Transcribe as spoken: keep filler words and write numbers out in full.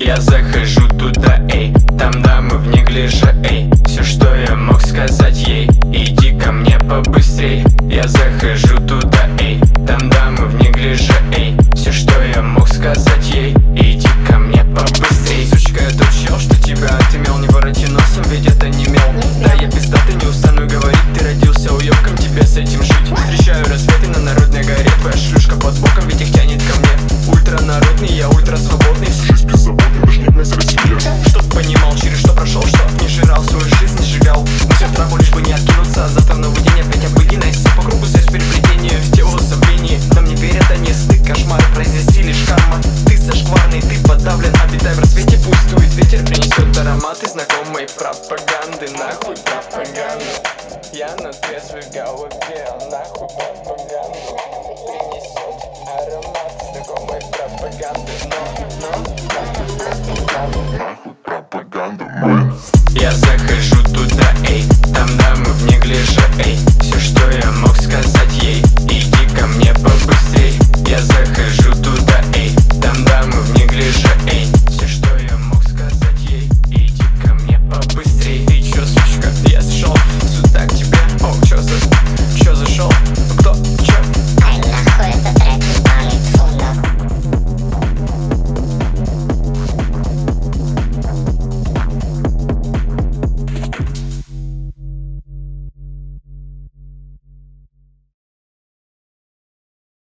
Я захожу туда, эй, там дамы в неглиже, эй. Все, что я мог сказать ей: иди ко мне побыстрей. Я захожу туда, эй, там дамы в неглиже, эй. Все, что я мог сказать ей: иди ко мне побыстрей. Сучка, я тот чел, что тебя отымел. Не вороти носом, ведь это не мел. Да, я пиздатый, не устану говорить. Ты родился уёбком, тебе с этим жить. Встречаю рассветы на народной горе. Твоя шлюшка под боком, ведь их тянет ко мне. Ультра народный, я ультра свободный. Всю жизнь беззаботный, даже нет нас Россия. Чтоб понимал, через что прошел, чтоб не жрал, свою жизнь не сжигал. Мы все в траву, лишь бы не откинуться. А завтра в новый день опять обыденность. По кругу связь переплетения, в его забвении. Нам не верят, они стык, кошмары произвести лишь карма. Ты зашкварный, ты подавлен, обитай в рассвете. Пусть дует ветер, принесет ароматы знакомой пропаганды. Нахуй пропаганду. Я на трезвой голове, нахуй пропаганду. Принесет аромат знакомой пропаганды. Но, но, но, но, но, но.